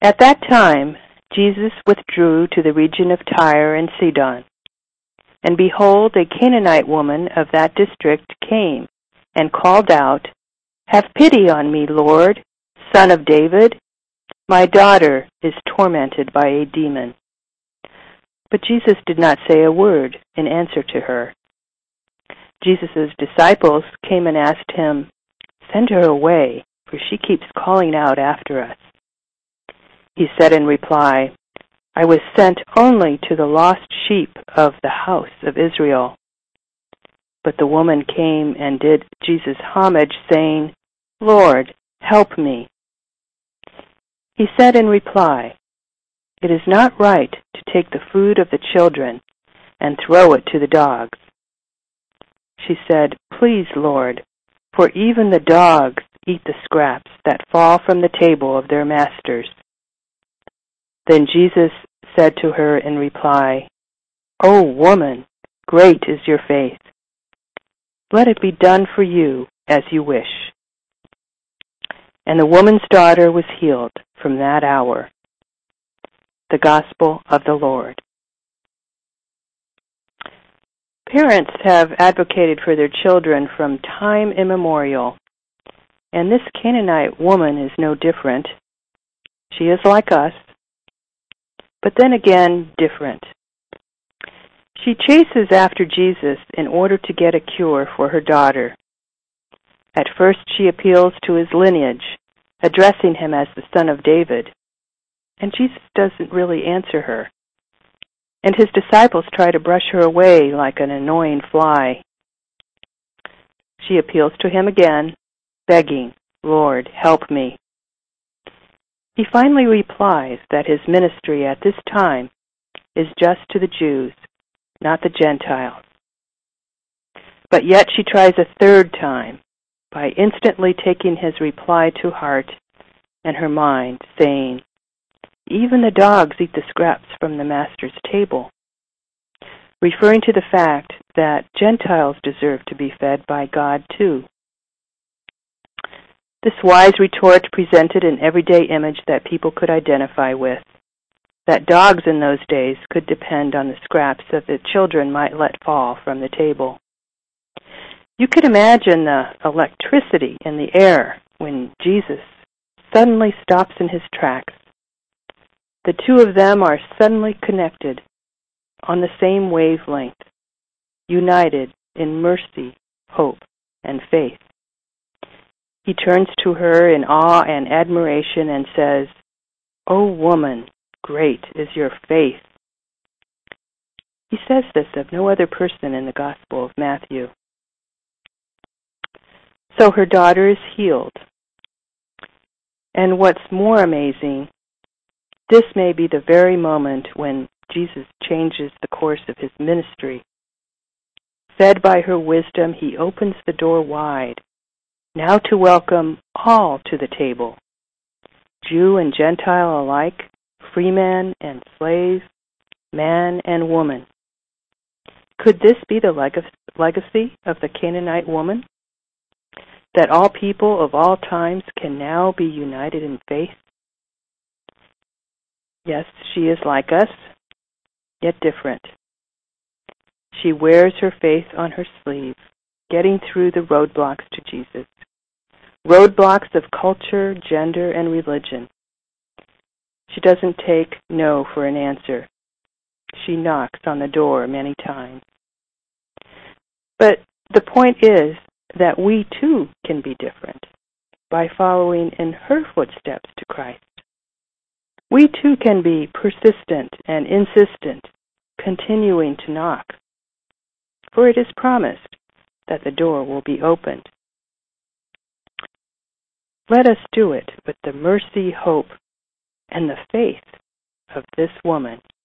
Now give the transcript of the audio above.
At that time Jesus withdrew to the region of Tyre and Sidon. And behold, a Canaanite woman of that district came and called out, "Have pity on me, Lord, Son of David. My daughter is tormented by a demon." But Jesus did not say a word in answer to her. Jesus' disciples came and asked him, "Send her away, for she keeps calling out after us." He said in reply, "I was sent only to the lost sheep of the house of Israel." But the woman came and did Jesus homage, saying, "Lord, help me." He said in reply, "It is not right to take the food of the children and throw it to the dogs." She said, "Please, Lord, for even the dogs eat the scraps that fall from the table of their masters." Then Jesus said to her in reply, "O woman, great is your faith. Let it be done for you as you wish." And the woman's daughter was healed from that hour. The Gospel of the Lord. Parents have advocated for their children from time immemorial, and this Canaanite woman is no different. She is like us, but then again different. She chases after Jesus in order to get a cure for her daughter. At first she appeals to his lineage, addressing him as the Son of David, and Jesus doesn't really answer her. And his disciples try to brush her away like an annoying fly. She appeals to him again, begging, "Lord, help me." He finally replies that his ministry at this time is just to the Jews, not the Gentiles. But yet she tries a third time by instantly taking his reply to heart and her mind, saying, "Even the dogs eat the scraps from the master's table," referring to the fact that Gentiles deserve to be fed by God too. This wise retort presented an everyday image that people could identify with, that dogs in those days could depend on the scraps that the children might let fall from the table. You could imagine the electricity in the air when Jesus suddenly stops in his tracks. The two of them are suddenly connected on the same wavelength, united in mercy, hope, and faith. He turns to her in awe and admiration and says, "O woman, great is your faith." He says this of no other person in the Gospel of Matthew. So her daughter is healed. And what's more amazing, this may be the very moment when Jesus changes the course of his ministry. Fed by her wisdom, he opens the door wide, now to welcome all to the table, Jew and Gentile alike, freeman and slave, man and woman. Could this be the legacy of the Canaanite woman? That all people of all times can now be united in faith? Yes, she is like us, yet different. She wears her faith on her sleeve, getting through the roadblocks to Jesus. Roadblocks of culture, gender, and religion. She doesn't take no for an answer. She knocks on the door many times. But the point is that we too can be different by following in her footsteps to Christ. We too can be persistent and insistent, continuing to knock. For it is promised that the door will be opened. Let us do it with the mercy, hope, and the faith of this woman.